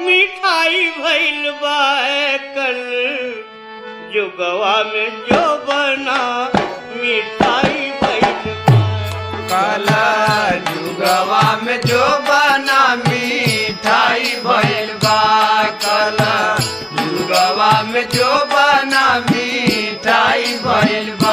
मिठाई भइल बा कल जुगवा में जो बना मिठाई भइल बा काला जुगवा में जो बना मिठाई भइल बा काला जुगवा में जो बना मिठाई भइल बा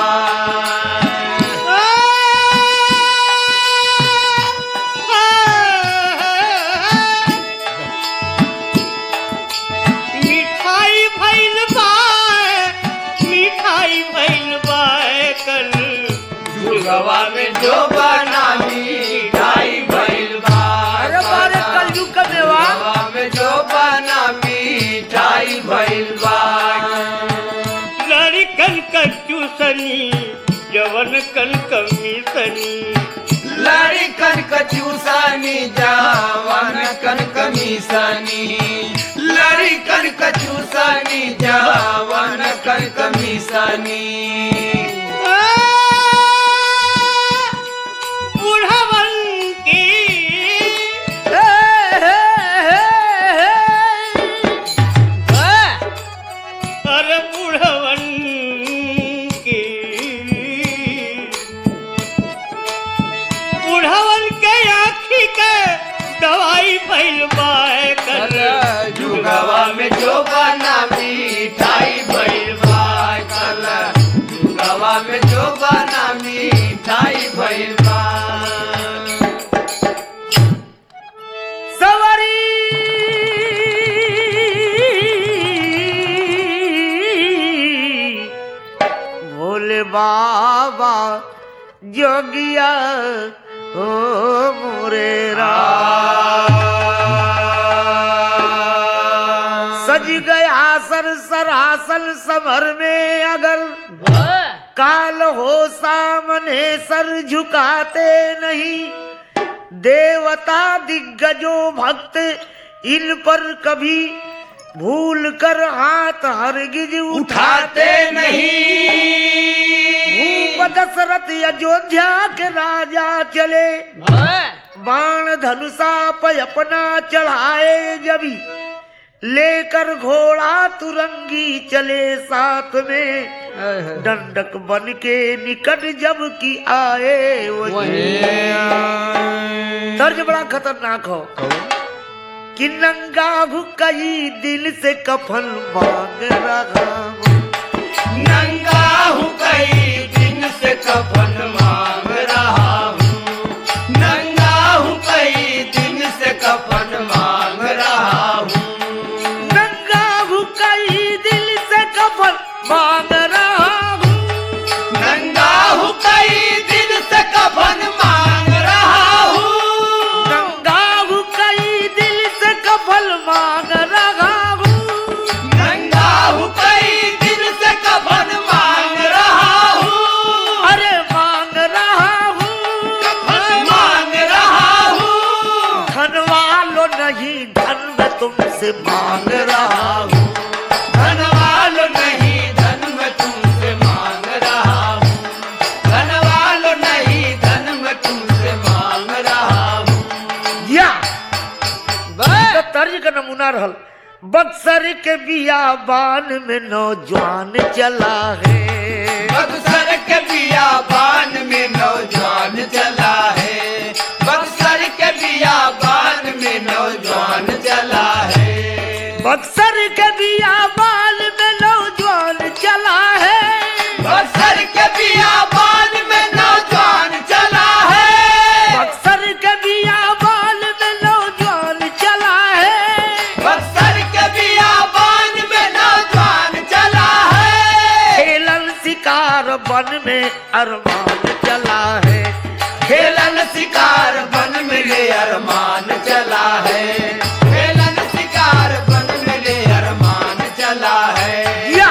जुगवा में जो बना मिठाई भइल बा अरे बारे कलयुग का मेवा जुगवा में जो बना मिठाई भइल बा लड़कन का चूसनी जवन कन कमीसनी लड़कन का चूसनी जवन कन कमीसनी लड़कन का चूसनी जवन कन कमीसनी दवाई भइल बा जुगवा में जो बना मिठाई भइल बा काला जुगवा में जो बना मिठाई भइल बा सवरी भोले बाबा जोगिया ओ मोरे सज गया सरासल समर में अगर काल हो सामने सर झुकाते नहीं देवता दिग्गजों भक्त इन पर कभी भूल कर हाथ हरगिज उठाते नहीं भूप दशरथ अयोध्या के राजा चले बाण धनुषा पर अपना चढ़ाए जबी लेकर घोड़ा तुरंगी चले साथ में दंडक बन के निकट जब की आए तर्ज बड़ा खतरनाक हो कि नंगा भुकई दिल से कफन मांग रहा नंगा हूँ कई दिन से कफन मांग रहा हूँ नंगा हूँ कई दिन से कफन मांग रहा हूँ नंगा भुकई दिल से कफन मांग रहा हूँ नंगा हूँ कई दिन से कफन मांग रहा हूँ नंगा भुकई दिल से कफन मांग रहा हूँ नंगा हूँ कई दिन से कफन मांग रहा हूँ अरे मांग रहा हूँ कफन मांग रहा हूँ धन वालो नहीं धन मैं तुमसे मांग रहा हूँ धन वालो नहीं धन मैं तुमसे मांग रहा हूँ धन वालो नहीं धन मैं तुमसे मांग रहा हूँ या तो तर्ज का नमूना रहल बक्सर के बियाबान में नौजवान चला है बक्सर के बियाबान में नौजवान चला है बक्सर के बियाबान में नौजवान चला है बक्सर के बियाबान में नौजवान चला है बक्सर के बियाबान में नौजवान चला है बक्सर के बियाबान में नौजवान चला है बक्सर के बियाबान में नौजवान चला है खेलन शिकार वन में अरमान चला है खेलन शिकार वन में ले अरमान चला है खेलन शिकार वन में ले अरमान चला है या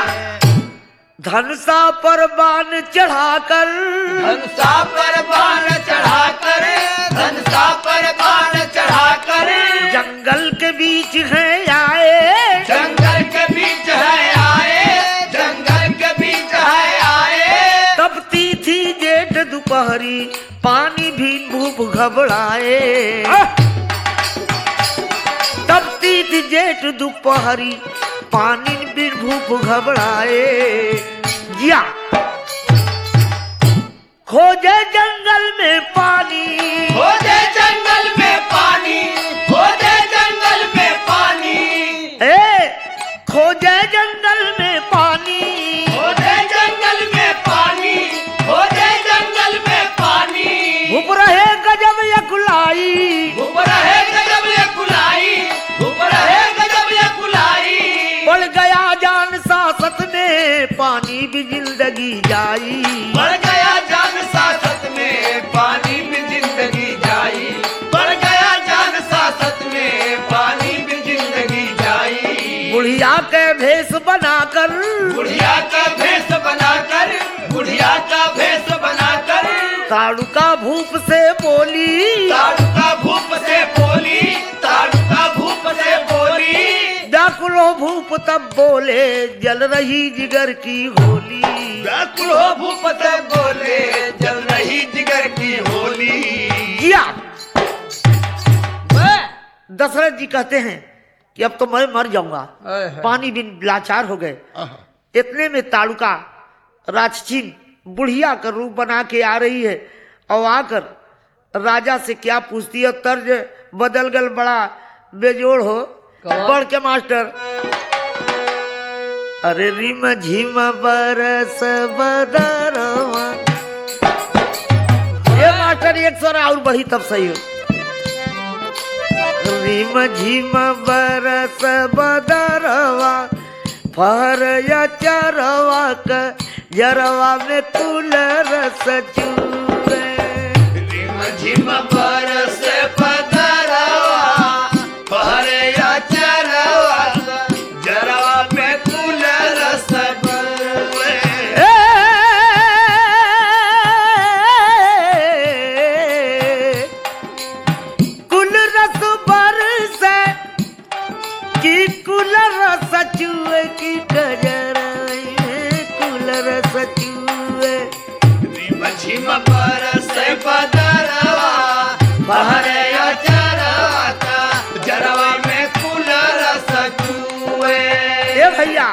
धनुषा पर बाण चढ़ाकर धनुषा पर बाण चढ़ाकर धनुषा पर बाण चढ़ाकर जंगल के बीच है आए जंगल के बीच है आए जंगल के बीच है आए तपती थी जेठ दोपहरी पानी भी भूप घबराए तपती थी जेठ दोपहरी पानी बिन भूप घबराए जिया खोजे जंगल में पानी खोजे जंगल में पानी खोजे जंगल में पानी खोजे जंगल में पानी खोजे जंगल में पानी खोजे जंगल में पानी भूप रहे गजब यकुलाई भूप रहे गजब ये कुलाई भूप रहे गजब ये कुलाई बढ़ गया जान सासत में पानी भी जिंदगी जाई बढ़ गया जान सासत में पानी में जिंदगी जाई बढ़ गया जान सासत में पानी में जिंदगी जाई बुढ़िया के भेष बनाकर बुढ़िया का भेष बनाकर बुढ़िया का भेष बनाकर ताड़ुका भूप से बोली ताड़ू का भूप से बोली ताड़ू का भूप से बोली व्याकुलो भूप तब बोले जल रही जिगर की होली व्याकुल हो भूप से बोले जल रही जिगर की होली जिया दशरथ जी कहते हैं कि अब तो मैं मर जाऊंगा पानी बिन लाचार हो गए इतने में ताड़ुका राक्षसी बुढ़िया का रूप बना के आ रही है और आकर राजा से क्या पूछती है तर्ज बदल गल बड़ा बेजोड़ हो बढ़ के मास्टर अरे रिम झिम बरस बदरवा ये मास्टर एक स्वर और बढ़ी तब सही हो रिम झिम बरस बदरवा फहर या चरवा का जरवा में कुल रस चूए रिम झिम बरस बदरवा फहरे या चरवा जरवा में कुल रस बरवे कुल रस बरस की कुल रस चूए की कजर कुल रस चूए रिम झिम बरस बदरवा फहरे या चरवा का जरवा में कुल रस चूए ए भैया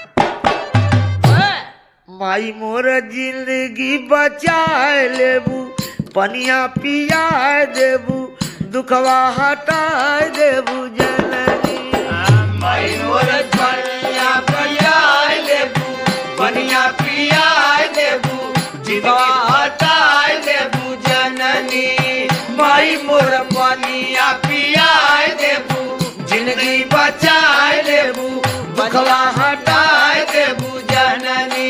माई मोर जिंदगी बचाए लेबू पनिया पियाए देबू दुखवा हटाए देबू जननी माई मोर बनिया पियाए देबू बनिया पियाए देबू जिगवा हटाए देबू जननी माई मोर बनिया पियाए देबू जिंदगी बचाए देबू दुखवा हटाए देबू जननी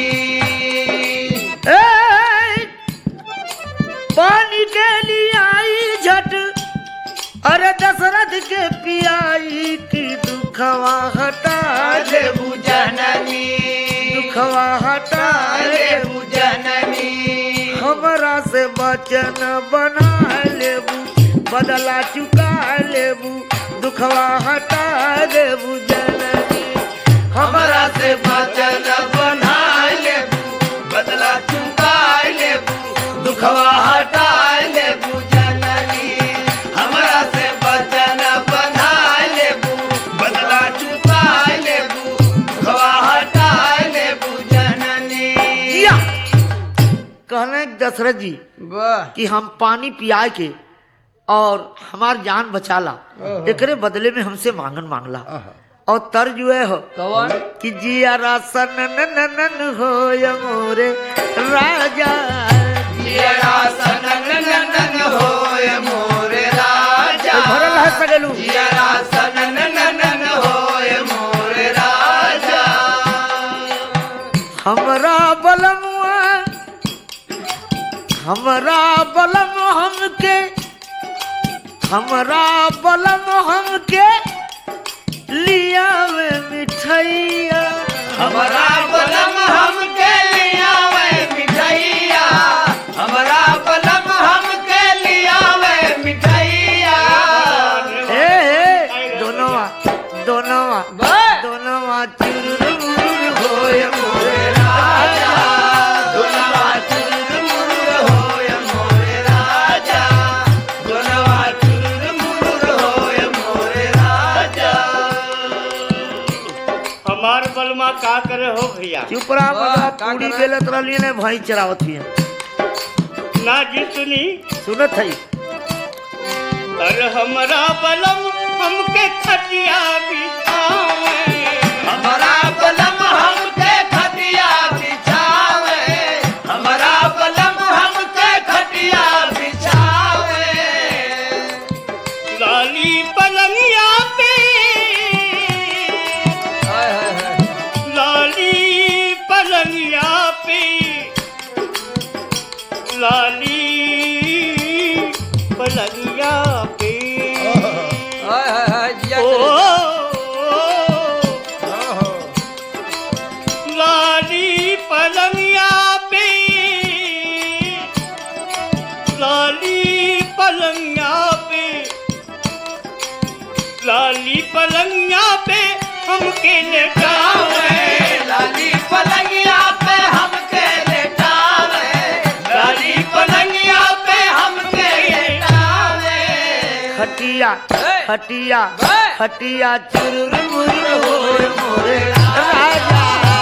पानी के लिए आई झट अरे दशरथ के पियाई की दुखवा हटा देबू जननी दुखवा हटा देबू जननी हमरा से वचन बना लेबू बदला चुका लेबू दुखवा हटा देबू जननी हमरा से वचन बना लेबू बदला चुका लेबू दुखवा हटा लेबू जननी हमरा से वचन बना लेबू बदला चुका लेबू दुखवा हटा लेबू जननी किया कहने दशरथ जी कि हम पानी पिया के और हमार जान बचाला एकरे बदले में हमसे मांगन मांगला और तर्ज हो कि जिया रासन नन हो मोरे राजा जिया सनन ननन होय मोरे राजा भरल है सगलू जिया सनन ननन होय मोरे राजा हमरा बलमुआ हमरा बलम हमके हमरा बलम हमके लिया में मिठाइया हमरा बलम हमके लियावे मिठाइया हमरा बलम हमके लियावे मिठाइया दोनों चुरुर होय मोरे राजा दोनवा चुरुर होय मोरे राजा दोनवा चुरुर होय मोरे राजा का करे हो भैया? चुप रहा वाह, मर्दवा, का पूरी करे? बेलत रही ने भाई चरावत हुई ना जी सुनी। सुनत है अरे हमरा बलम हमके खटिया बिछावे, हमारा बलम हमके खटिया बिछावे, हमारा बलम हमके खटिया बिछावे। लाली पलंगिया पे, हाय हाय हाय। लाली पलंगिया पे, लाली पलंगिया पे। हाय हाय हाय जिया ओ, ओहो। लाली पलंगिया पे, लाली पलंगिया पे, लाली पलंगिया पे हमके लेटावे, लाली पलंगिया पे हमके लेटावे, लाली पलंगिया पे हमके लेटावे। खटिया खटिया वाह। खटिया चुरुर मुरुर होए मोरे राजा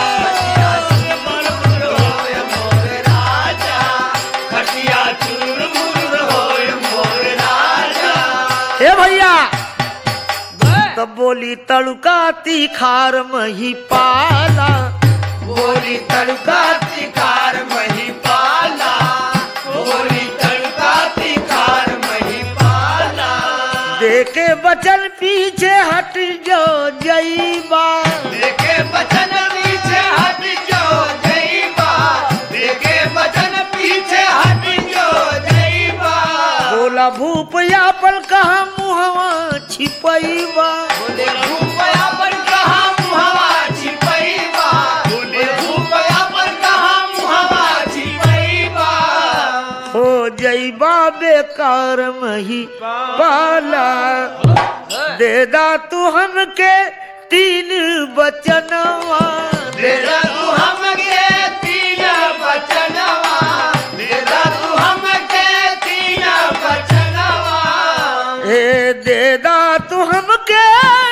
होय मोर राजा, खटिया चूर-मुर होय मोर राजा। हे भैया तब बोली तड़का तीखार मही पाला बोली तड़का तिकार मही पाला, बोली तड़का तिकार मही पाला। देके बचन पीछे हट जो जईबा देखे बचन पीछे हट जो जईबा, देखे बचन पीछे हट जो जईबा। बोला भूप यापन कहा मुहवा छिपईबा बोले भूपया पर कहाँ मुहवा छिपईबा, बोले भूपया पर कहाँ मुहवा छिपईबा। हो जईबा बेकार मही पाला देदा तू हमके तीन बचनवा देदा तू हमके तीन बचनवा, देदा तू हमके तीन बचनवा। हे देदा तू हमके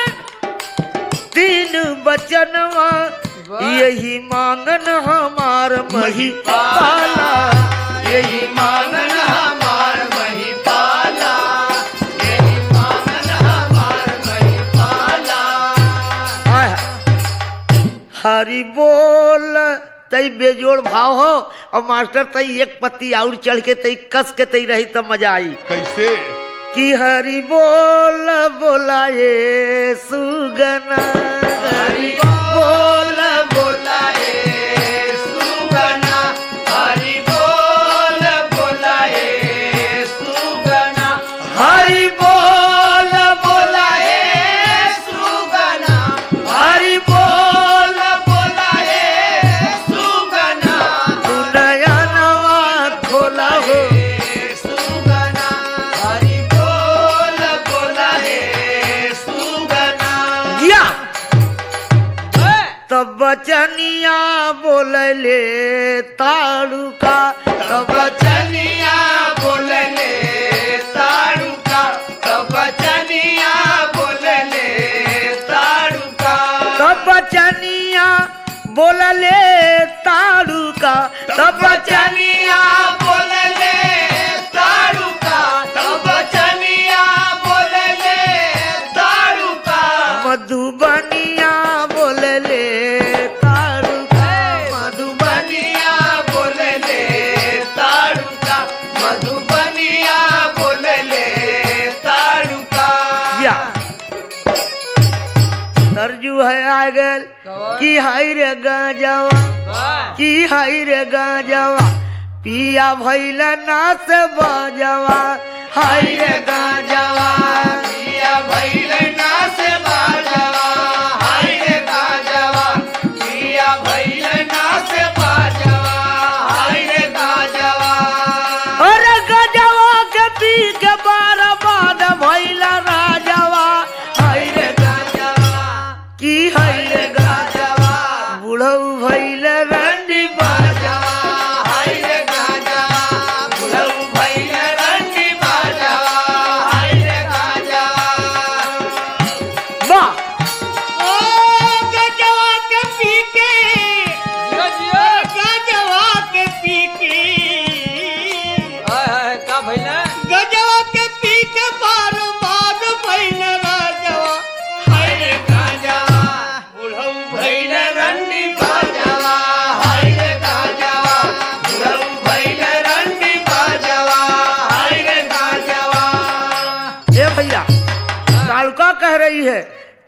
तीन बचनवा यही मांगन हमार मही पाला यही मांगन हमार मही पाला, यही मांगन हमार मही पाला। आय, हरि बोल तई बेजोड़ भाव हो और मास्टर तई एक पत्ती और चढ़ के तई कस के तई रही तब मजा आई कैसे? कि हरि बोल बोला ये सुगना हरि बोल बोला ए सुगना, हरि बोल बोला ए सुगना, हरि बोल बोला ए सुगना, हरि बोल बोला ए सुगना। तू नया नवा खोला हो ए सुगना, हरि बोल बोला ए सुगना। या तब बचनिया बोलले ताड़ुका तब बचनिया बोलले ताड़ुका, तब बचनिया बोलले ताड़ुका। तब बचनिया बोलले ताड़ुका तब बचनिया बोलले ताड़ुका, तब बचनिया बोलले ताड़ुका। मधुबनिया बोलले ताड़ुका मधुबनिया बोलले ताड़ुका, मधुबनिया बोलले ताड़ुका। या तरजू है आ गल कि हाय रे गांजावा कि हाय रे गांजावा पिया भइल नाच बजावा हाय रे गांजावा पिया भइल नाच बाजवा, हाय रे गाजवा, पिया भइल नाच बाजवा, हाय रे गाजवा। अरे गजवा के पी के बार बाद भइल राजवा हाय रे गाजवा, कि हाय रे गाजवा, बुढ़ऊ भइल रंडी बाजवा, हाय रे गाजवा, बुढ़ऊ भइल रंडी बाजवा, हाय रे गाजवा। वाह ओ गजवा के पी के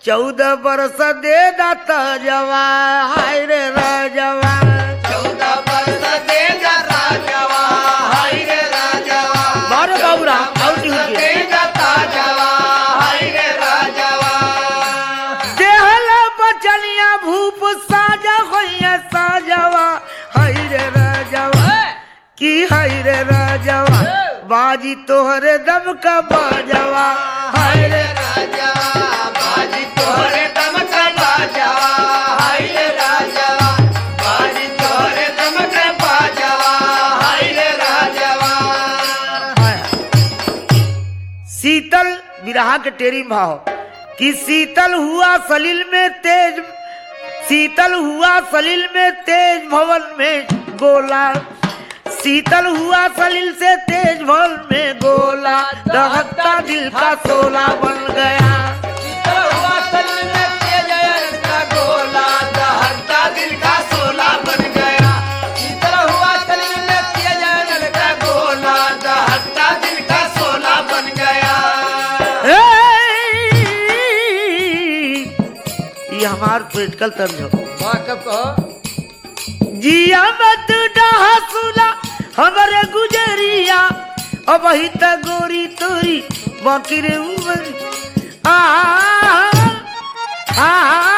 14 बरस दे दाता जवा हाय रे राजवा 14 वर्ष दे राजवा हाय रे राजवा बारे बाबूराम आउटी हुई दे राजवा हाय रे राजवा देहला बचनिया भूप साजा होइया साजवा हाय रे राजवा की हाय रे राजवा बाजी तोहरे दम का बाजवा हाय रे राजवा बाजी तोहरे दम का बाजवा हाय रे राजवा बाजी तोहरे दम का बाजवा हाय रे राजवा शीतल विरहा के टेरी भाव कि शीतल हुआ सलिल में तेज शीतल हुआ सलिल में तेज भवन में गोला शीतल हुआ सलिल से तेज भवन में गोला दहकता दिल का शोला बन गया शीतल हुआ सलिल में तेज का गोला दहकता दिल का शोला बन गया शीतल हुआ सलिल में तेज का गोला दहकता दिल का शोला बन गया ये हमार पोलिटिकल तर्ज हो कब कहो जिया मत डहा सुला हमारे गुजरिया अब ही तक गोरी तोरी बाकी रे उमर आ आ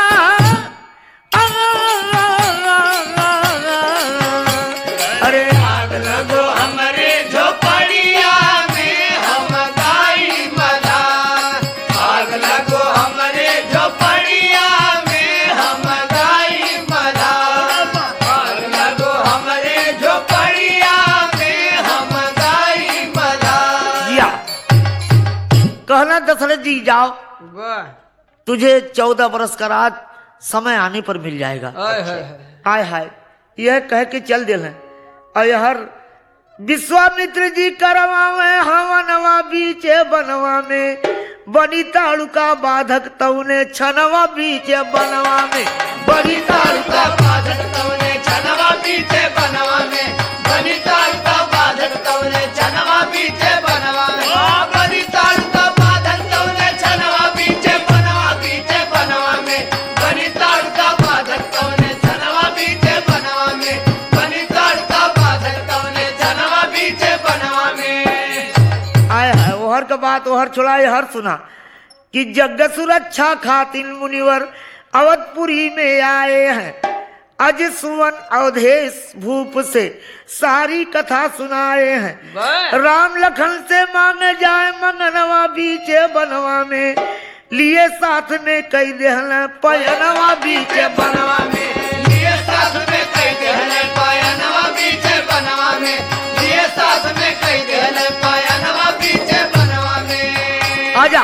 अरे आग लगो हमारे झोपड़िया में हम गाई मदा आग लगो हमारे झोपड़िया में हम गाई मदा आग लगो हमारे झोपड़िया में हम गाई मदा जिया कहना दशरथ जी जाओ तुझे 14 बरस का राज समय आने पर मिल जाएगा हाय हाय यह कह के चल दिल है और हर विश्वामित्र जी करवावे हवनवा बीचे बनवा में बनी ताड़ुका बाधक तौने छनवा बीचे बनवा में बनी ताड़ुका बाधक तौने छनवा बीचे बनवा में बनी ताड़ुका बाधक तौने छनवा बीचे बनवा में बनी ताड़ुका बाधक तौने छनवा बीचे बनवा में बनी ताड़ुका बाधक तौने छनवा बीचे बनवा में बनी ताड़ुका बाधक तौने छनवा बीचे बनवा में आय है ओहर का बात ओहर छुड़ाए हर सुना कि जग सुरक्षा खातिर मुनिवर अवधपुरी में आए हैं अज सुवन अवधेश भूप से सारी कथा सुनाए हैं राम लखन से मांगे जाए मंगनवा बीचे बनवा में लिए साथ में कई देहल पयनवा बीचे बनवा में लिए साथ में कई देहल पयनवा बीचे बनवा में लिए साथ में कई देहल पयनवा बीचे बनवा में आजा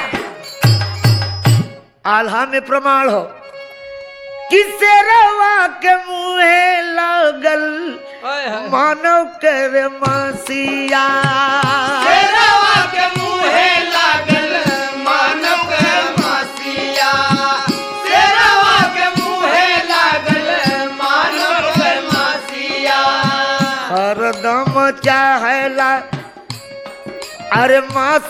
आल्हा में प्रमाण हो किसे रवा के मुँहे लागल मानव कर मसीहा शेरवा के मुँहे लागल मानव कर मसीहा शेरवा के मुँहे लागल मानव कर मसीहा हरदम चाहेला अरे मास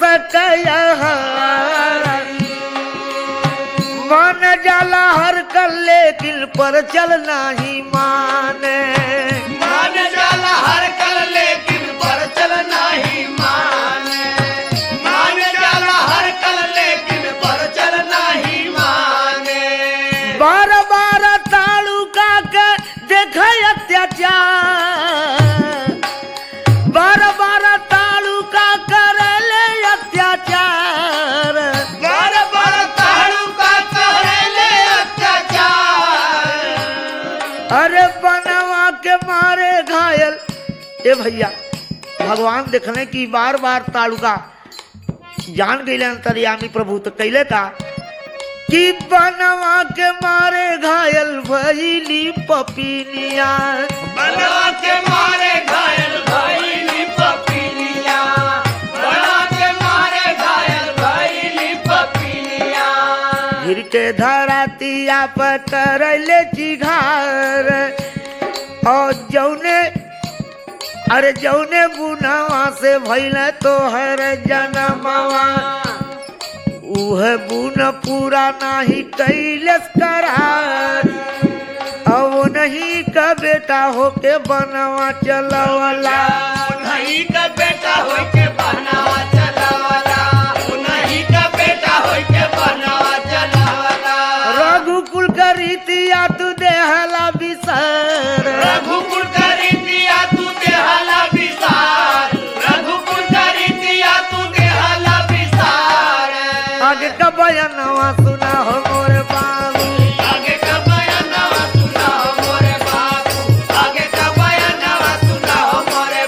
मान जाला हर कल लेकिन पर चलना ही माने मान जाला हर कल लेकिन पर चलना ही माने मान जाला हर कल लेकिन पर चलना ही माने बार बार तालुका के देख अत्याचार बार बार तालुका कर ले अत्याचार बार बार तालुका करे ले अत्याचार अरे बनवा के मारे घायल ए भैया भगवान देखने की बार बार तालुका जान गई अंतर्यामी प्रभु तो कैले था कि बनवा के मारे घायल भैली पपीनिया बनवा के मारे घायल भइली पपीलिया बनवा के मारे घायल भइली पपीलिया गिर के धरातिया पर करले चिघार और जौने अरे जौने बुनावा से भइल तो हर जनमवा उह गुण पूरा नाही कैलस करार, अब नहीं का बेटा होके बनवा चलवला। नहीं का बेटा होय के बनावा चलावला, नहीं का बेटा होय के बनावा चलावला। रघुकुल का रीतिया तू देहला बिसर, रघुकुल का रीतिया तू देहला विसार, रघुकुल का रीतिया तू देहला विसार। आगे का बयानवा सुना हो मोरे बाबू, आगे का बयानवा सुना हो मोरे बाबू, आगे का बयानवा सुना हो मोरे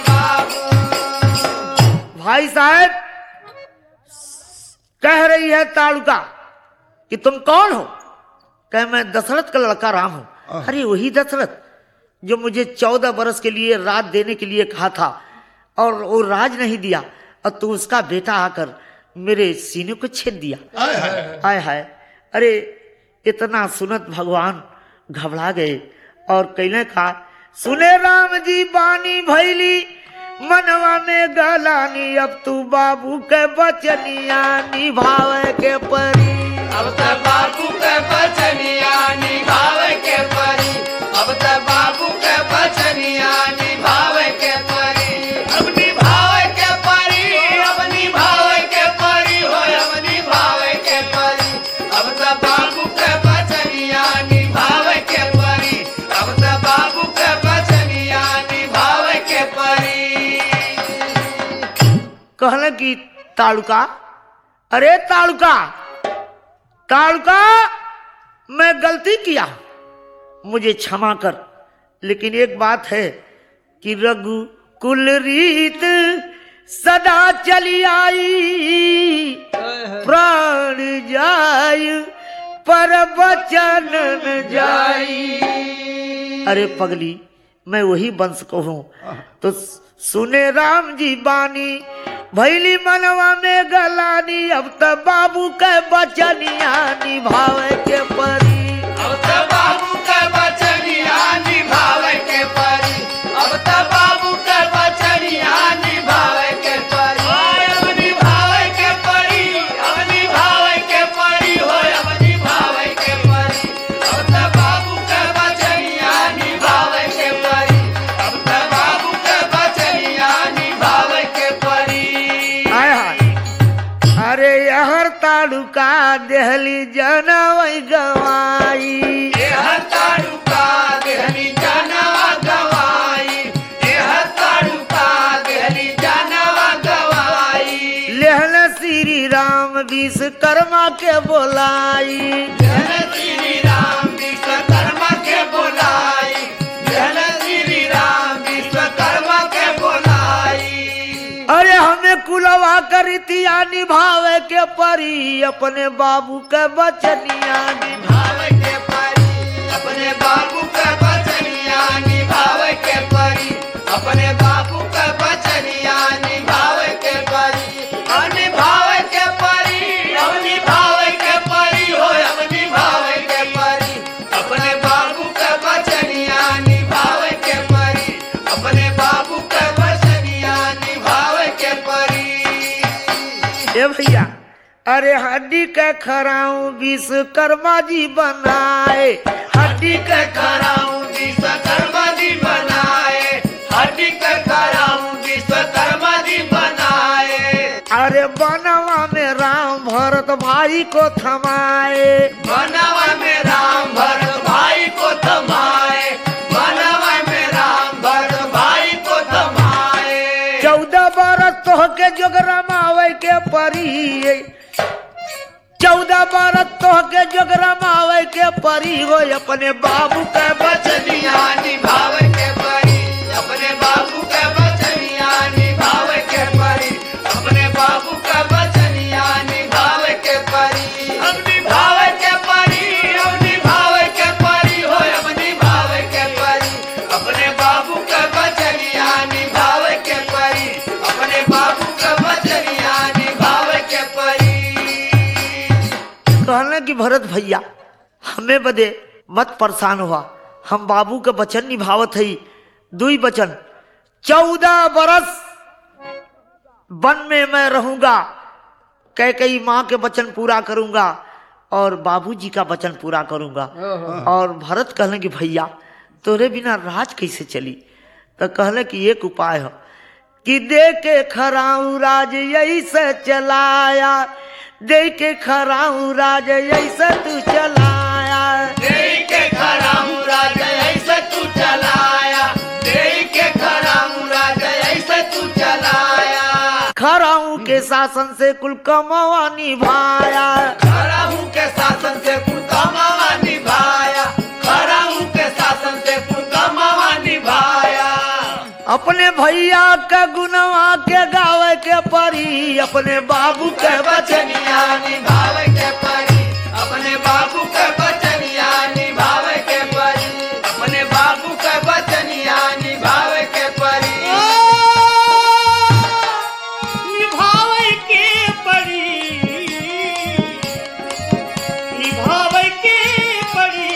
बाबू। भाई साहब कह रही है ताड़ुका कि तुम कौन हो? कह मैं दशरथ का लड़का राम हूं। अरे वही दशरथ जो मुझे 14 बरस के लिए राज देने के लिए कहा था और वो राज नहीं दिया, और तू उसका बेटा आकर मेरे सीने को छेद दिया। हाय हाय। अरे इतना सुनत भगवान घबरा गए और कहने का सुने राम जी बानी भैली मनवा में गलानी, अब तू बाबू के बचनिया निभावे के परी। अब त बाबू के बचनिया निभावे के परी, अब त बाबू के बचनिया निभावे के परी। अब निभावे के परी, अब निभावे के परी हो, अब निभावे के परी। अब त बाबू के बचनिया निभावे के परी, अब त बाबू के बचनिया निभावे के परी। कहला कि ताड़ुका, अरे ताड़ुका ताड़ुका मैं गलती किया, मुझे क्षमा कर। लेकिन एक बात है कि रघु कुल रीत सदा चली आई, प्राण जाय पर बचन न जाई। अरे पगली मैं वही वंश को हूं। तो सुने राम जी बानी भैली मनवा में गलानी, अब त बाबू के बचनिया निभावे के परी। अब त बाबू के बचनिया निभावे के परी, अब त बाबू के बचनिया निभावे के परी। अब निभावे के परी, अब निभावे के परी हो, अब निभावे के परी। अब त बाबू के बचनिया निभावे के परी, अब त बाबू के बचनिया निभावे के परी। हाय हाय। अरे यहर ताड़ुका देहली जनवई गवाई, एह ताड़ुका देहली जानवा गवाई, एह ताड़ुका देहली जानवा गवाई। लेहल श्री राम विश्वकर्मा के बोलाई, जन श्री राम विश्वकर्मा के बोलाई, जन श्री राम विश्वकर्मा के बोलाई। अरे हमें कुलवा करितिया निभावे के परी, अपने बाबू के बचनिया निभावे के परी, अपने बाबू के बचनिया निभावे के परी, अपने बाबू के बचनिया निभावे के परी। निभावे के परी, अब निभावे के परी हो, अब निभावे के परी। अपने बाबू के बचनिया निभावे के परी, अपने बाबू के बचनिया निभावे के परी। ए भैया अरे हड्डी के खराऊ विश्वकर्मा जी बनाए, हड्डी के कराऊं विश्वकर्मा जी बनाए, हड्डी के कराऊं विश्वकर्मा जी बनाए। अरे बनवा में राम भरत भाई को थमाए, बनवा में राम भरत भाई को थमाए, बनवा में राम भरत भाई को थमाए। 14 बरस तोह के जोग रमावे के परी, 14 बरस तोह के जोग रमावे के परी हो, अपने बाबू के बचनिया निभावे के परी, अपने बाबू के बचनिया निभावे के परी, अपने बाबू के बचनिया निभावे के परी। अब निभावे के परी, अब निभावे के परी हो, अब निभावे के परी। अपने बाबू के बचनिया निभावे के परी, अपने बाबू के बचनिया निभावे के परी। कहने की भरत भैया हमें बदे मत परेशान हुआ, हम बाबू के वचन निभावत हई। 2 वचन 14 बरस वन में मैं रहूंगा, कैकेयी माँ के वचन पूरा करूंगा और बाबूजी का वचन पूरा करूंगा। और भरत कहले कि भैया तोरे बिना राज कैसे चली? तो कहले कि एक उपाय हो कि दे के खराऊ राज ऐसे चलाया, दे के खराऊ राज ऐसे तू चलाया, दे के खराऊ राज ऐसे तू चलाया, दे के खराऊ राज ऐसे तू चलाया। खराऊ के शासन से कुल कमावा निभाया, खराऊ के शासन से कुल कमावा निभाया, खराऊ के शासन से कुल कमावा निभाया। अपने भैया के गुनवा के गावे के परी, अपने बाबू के बचनिया निभावे के परी, अपने बाबू के बचनिया निभावे के परी, अपने बाबू के बचनिया निभावे के परी। निभावे के परी, निभावे के परी,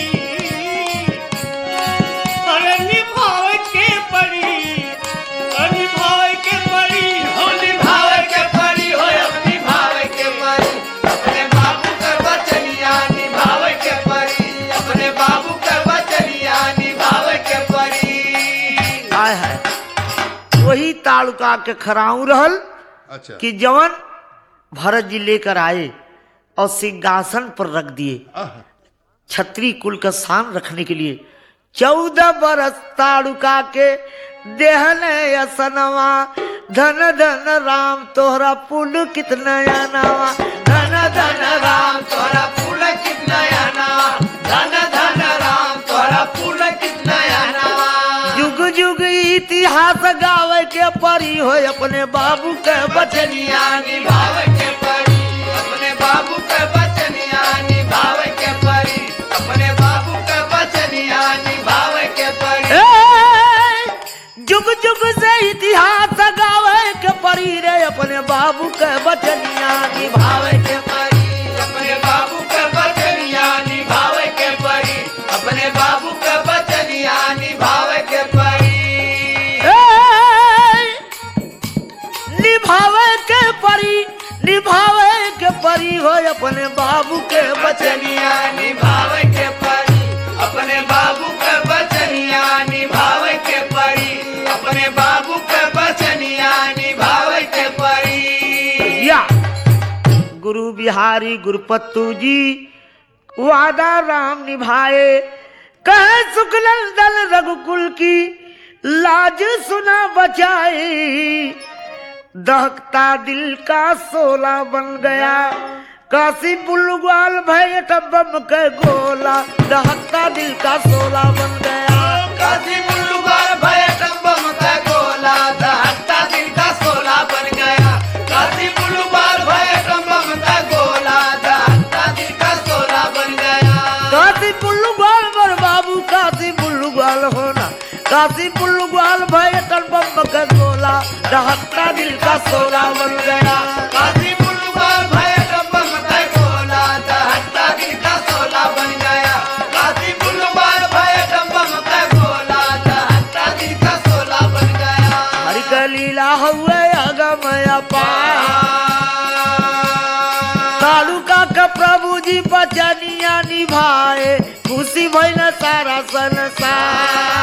अरे निभावे के परी, निभावे के परी, हो निभावे के परी, हो अब निभावे के परी, अपने बाबू के बचनिया निभावे के परी, अपने बाबू के बचनिया निभावे के परी। आय है वही तालुका के खराऊ रहल अच्छा कि जवन भरत जी लेकर आए और सिंहासन पर रख दिए आहा, छत्री कुल का शान रखने के लिए। 14 बरस ताड़ुका के देहने असनवा, धन धन राम तोहरा पुल कितना नवा, धन धन राम तोरा फूल कितना याना, धन धन राम तोरा फूल कितना याना। जुग जुग इतिहास गावे के परी हो, अपने बाबू के बचनिया निभावे के परी, अपने बाबू के बचनिया निभावे के परी, अपने बाबू के बचनिया निभावे के परी। जुग जुग से इतिहास गावे के परी रे, अपने बाबू के बचनिया निभावे के परी, अपने बाबू के बचनिया निभावे के परी, अपने बाबू के बचनिया निभावे के परी। निभावे के परी, निभावे के परी हो, अपने बाबू के बचनिया निभावे के परी, अपने बाबू के बचनिया निभावे के परी, अपने बाबू के बचनिया निभावे के परी। या गुरु बिहारी गुरुपत्तू जी वादा राम निभाए, कहे सुखनंदन रघुकुल की लाज सुना बचाए। दहकता दिल का सोला बन गया, काशी बुलवाल भय बम के गोला, दहकता दिल का सोला बन गया। काशी बुलवाल भय बम का गोला, दहकता दिल का सोला बन गया। काशी बुलवाल भय बम का गोला, दहकता दिल का सोला बन गया। काशी बुलवाल मोर बाबू, काशी बुलवाल होना, काशी बुलवाल भय बम के गोला, दहकता दिल का सोला बन गया। काशी बुलवाल भय बम का गोला, दहकता दिल का सोला बन गया। काशी बुलवाल भय बम का गोला, दहकता दिल का सोला बन गया। हरि का लीला हुए अगमय तालुका का प्रभु जी बचनिया निभाए, खुशी भइल सारा संसार।